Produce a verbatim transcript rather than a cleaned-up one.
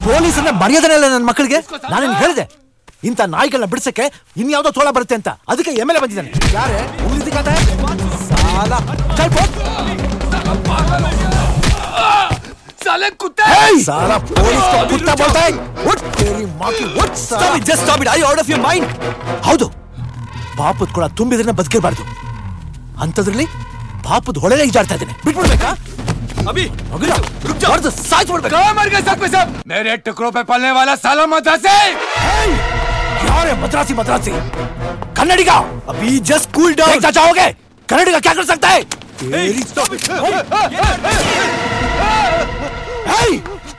ಪೊಲೀಸನ್ನ ಮರ್ಯಾದನೆ ಇಲ್ಲ ನನ್ನ ಮಕ್ಕಳಿಗೆ. ನಾನೇನು ಹೇಳಿದೆ ಇಂಥ ನಾಯಿಗಳನ್ನ ಬಿಡ್ಸಕ್ಕೆ ಇನ್ಯಾವುದೋ ತೋಳ ಬರುತ್ತೆ ಅಂತ, ಅದಕ್ಕೆ ಎಮ್ ಎಲ್ ಎ ಬಂದಿದ್ದಾನೆ. ಯಾರೇ ಸಾಲ साले कुत्ते साला पुलिस को कुत्ता बोलता है. What तेरी माँ की what? Stop it, just stop it. Are you out of your mind? ಹೌದು, ಪಾಪದ ಕೂಡ ತುಂಬಿದ್ರೆ ಬದುಕಿರಬಾರ್ದು. ಅಂತದ್ರಲ್ಲಿ ಪಾಪದ ಹೊಳೆಲೆ ಈಜಾಡ್ತಾ ಇದ್ದೇನೆ. ಬಿಟ್ಬಿಡ್ಬೇಕಾ? अभी रुक जा. और तो साथ छोड़ बैठा. कहाँ मर गए सब पे सब? मेरे टुकड़ों पे पलने वाला साला मद्रासी. यार है मद्रासी मद्रासी कन्नड़ी का. अभी जस्ट कूल डाउन. देखना चाहोगे कन्नड़ी का क्या कर सकता है? तेरी